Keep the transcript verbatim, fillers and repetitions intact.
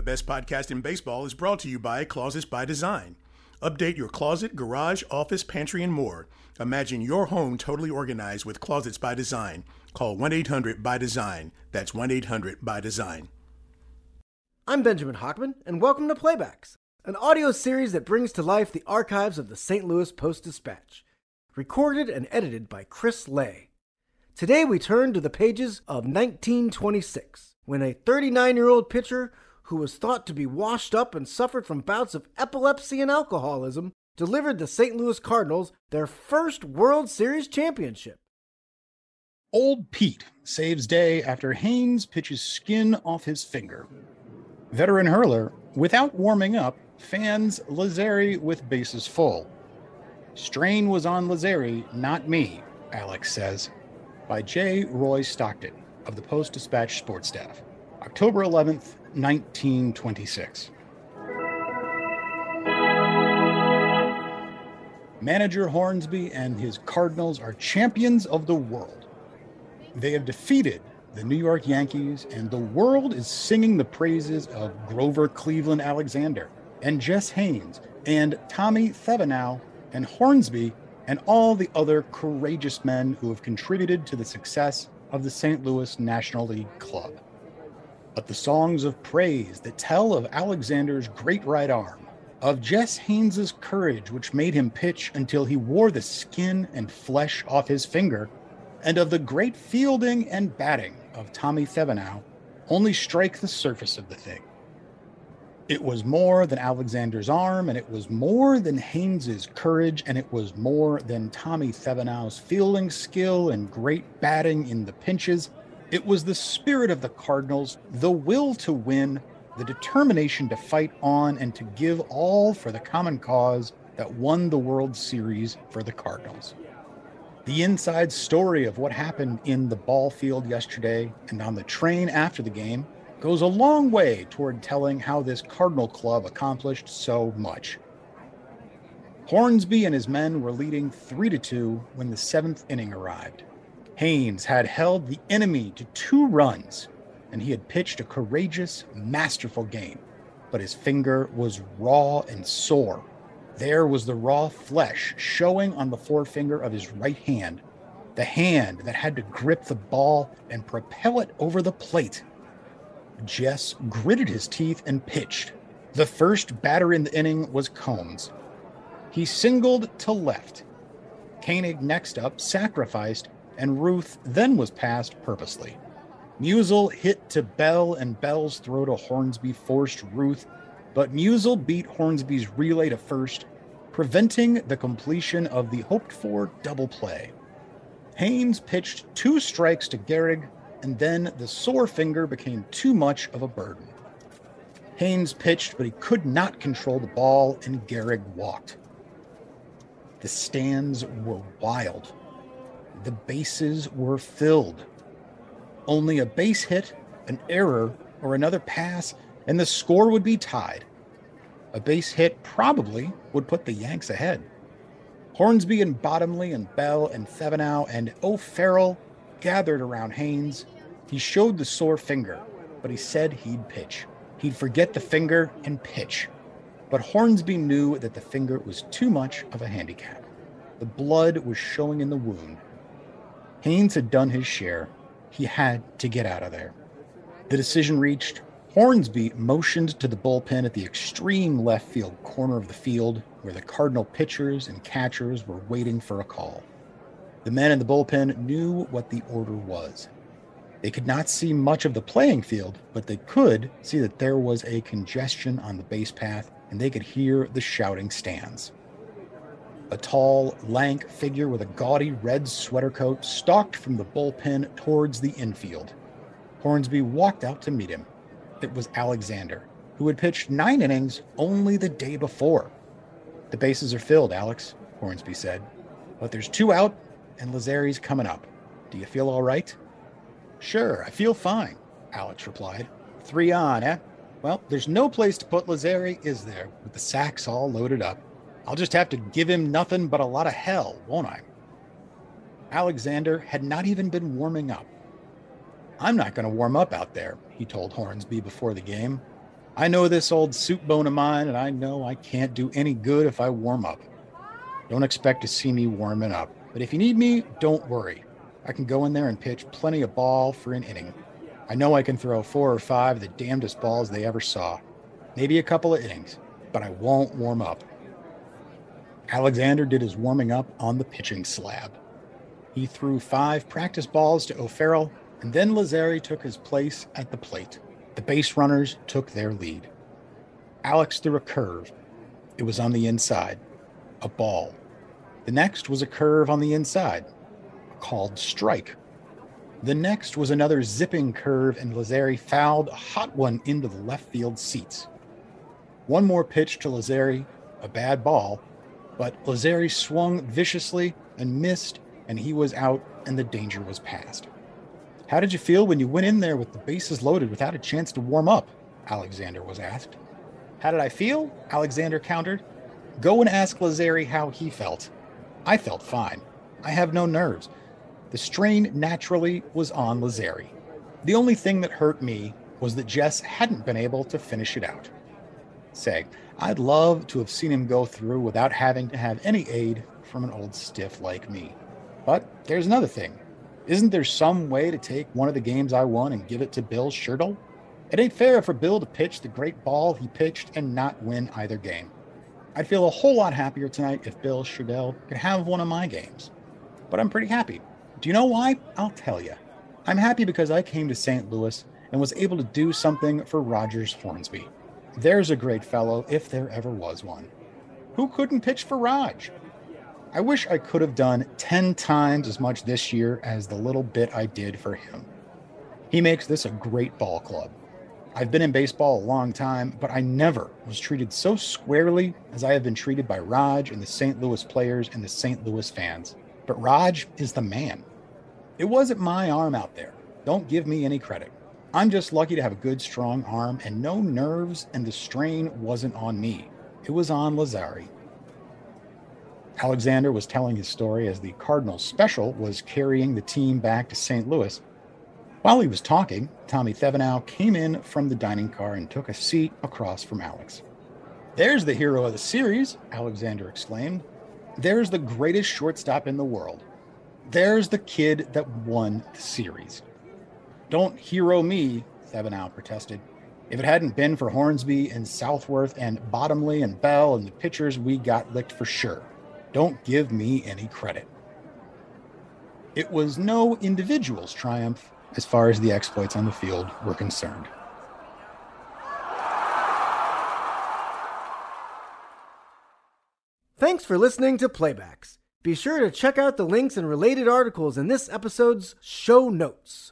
The best podcast in baseball is brought to you by Closets by Design. Update your closet, garage, office, pantry, and more. Imagine your home totally organized with Closets by Design. Call one eight hundred by design. That's one eight hundred by design. I'm Benjamin Hockman, and welcome to Playbacks, an audio series that brings to life the archives of the Saint Louis Post-Dispatch. Recorded and edited by Chris Lay. Today we turn to the pages of nineteen twenty-six, when a thirty-nine-year-old pitcher who was thought to be washed up and suffered from bouts of epilepsy and alcoholism delivered the Saint Louis Cardinals their first World Series championship. Old Pete saves day after Haynes pitches skin off his finger. Veteran hurler, without warming up, fans Lazzeri with bases full. Strain was on Lazzeri, not me, Alex says. By J. Roy Stockton of the Post-Dispatch sports staff. October eleventh, nineteen twenty-six. Manager Hornsby and his Cardinals are champions of the world. They have defeated the New York Yankees, and the world is singing the praises of Grover Cleveland Alexander and Jess Haynes and Tommy Thevenot and Hornsby and all the other courageous men who have contributed to the success of the Saint Louis National League Club. But the songs of praise that tell of Alexander's great right arm, of Jess Haynes's courage which made him pitch until he wore the skin and flesh off his finger, and of the great fielding and batting of Tommy Thevenot only strike the surface of the thing. It was more than Alexander's arm, and it was more than Haynes's courage, and it was more than Tommy Thevenot's fielding skill and great batting in the pinches. It was the spirit of the Cardinals, the will to win, the determination to fight on and to give all for the common cause that won the World Series for the Cardinals. The inside story of what happened in the ball field yesterday and on the train after the game goes a long way toward telling how this Cardinal club accomplished so much. Hornsby and his men were leading three to two when the seventh inning arrived. Haynes had held the enemy to two runs, and he had pitched a courageous, masterful game, but his finger was raw and sore. There was the raw flesh showing on the forefinger of his right hand, the hand that had to grip the ball and propel it over the plate. Jess gritted his teeth and pitched. The first batter in the inning was Combs. He singled to left. Koenig next up sacrificed, and Ruth then was passed purposely. Musial hit to Bell, and Bell's throw to Hornsby forced Ruth, but Musial beat Hornsby's relay to first, preventing the completion of the hoped-for double play. Haynes pitched two strikes to Gehrig, and then the sore finger became too much of a burden. Haynes pitched, but he could not control the ball, and Gehrig walked. The stands were wild. The bases were filled. Only a base hit, an error, or another pass, and the score would be tied. A base hit probably would put the Yanks ahead. Hornsby and Bottomley and Bell and Thevenot and O'Farrell gathered around Haynes. He showed the sore finger, but he said he'd pitch. He'd forget the finger and pitch. But Hornsby knew that the finger was too much of a handicap. The blood was showing in the wound. Haynes had done his share. He had to get out of there. The decision reached. Hornsby motioned to the bullpen at the extreme left field corner of the field, where the Cardinal pitchers and catchers were waiting for a call. The men in the bullpen knew what the order was. They could not see much of the playing field, but they could see that there was a congestion on the base path, and they could hear the shouting stands. A tall, lank figure with a gaudy red sweater coat stalked from the bullpen towards the infield. Hornsby walked out to meet him. It was Alexander, who had pitched nine innings only the day before. "The bases are filled, Alex," Hornsby said. "But there's two out, and Lazzeri's coming up. Do you feel all right?" "Sure, I feel fine," Alex replied. "Three on, eh? Well, there's no place to put Lazzeri, is there, with the sacks all loaded up? I'll just have to give him nothing but a lot of hell, won't I?" Alexander had not even been warming up. "I'm not going to warm up out there," he told Hornsby before the game. I know this old soup bone of mine, and I know I can't do any good if I warm up. Don't expect to see me warming up, but if you need me, don't worry. I can go in there and pitch plenty of ball for an inning. I know I can throw four or five of the damnedest balls they ever saw. Maybe a couple of innings, but I won't warm up. Alexander did his warming up on the pitching slab. He threw five practice balls to O'Farrell, and then Lazzeri took his place at the plate. The base runners took their lead. Alex threw a curve. It was on the inside. A ball. The next was a curve on the inside. A called strike. The next was another zipping curve, and Lazzeri fouled a hot one into the left field seats. One more pitch to Lazzeri, a bad ball, but Lazzeri swung viciously and missed, and he was out, and the danger was past. How did you feel when you went in there with the bases loaded without a chance to warm up? Alexander was asked. How did I feel? Alexander countered. Go and ask Lazzeri how he felt. I felt fine. I have no nerves. The strain naturally was on Lazzeri. The only thing that hurt me was that Jess hadn't been able to finish it out. Say, I'd love to have seen him go through without having to have any aid from an old stiff like me. But there's another thing. Isn't there some way to take one of the games I won and give it to Bill Schertle? It ain't fair for Bill to pitch the great ball he pitched and not win either game. I'd feel a whole lot happier tonight if Bill Schertle could have one of my games. But I'm pretty happy. Do you know why? I'll tell you. I'm happy because I came to Saint Louis and was able to do something for Rogers Hornsby. There's a great fellow if there ever was one. Who couldn't pitch for Raj? I wish I could have done ten times as much this year as the little bit I did for him. He makes this a great ball club. I've been in baseball a long time, but I never was treated so squarely as I have been treated by Raj and the Saint Louis players and the Saint Louis fans. But Raj is the man. It wasn't my arm out there. Don't give me any credit. I'm just lucky to have a good, strong arm and no nerves, and the strain wasn't on me. It was on Lazzeri. Alexander was telling his story as the Cardinals special was carrying the team back to Saint Louis. While he was talking, Tommy Thevenow came in from the dining car and took a seat across from Alex. There's the hero of the series, Alexander exclaimed. There's the greatest shortstop in the world. There's the kid that won the series. Don't hero me, Thevenow protested. If it hadn't been for Hornsby and Southworth and Bottomley and Bell and the pitchers, we got licked for sure. Don't give me any credit. It was no individual's triumph as far as the exploits on the field were concerned. Thanks for listening to Playbacks. Be sure to check out the links and related articles in this episode's show notes.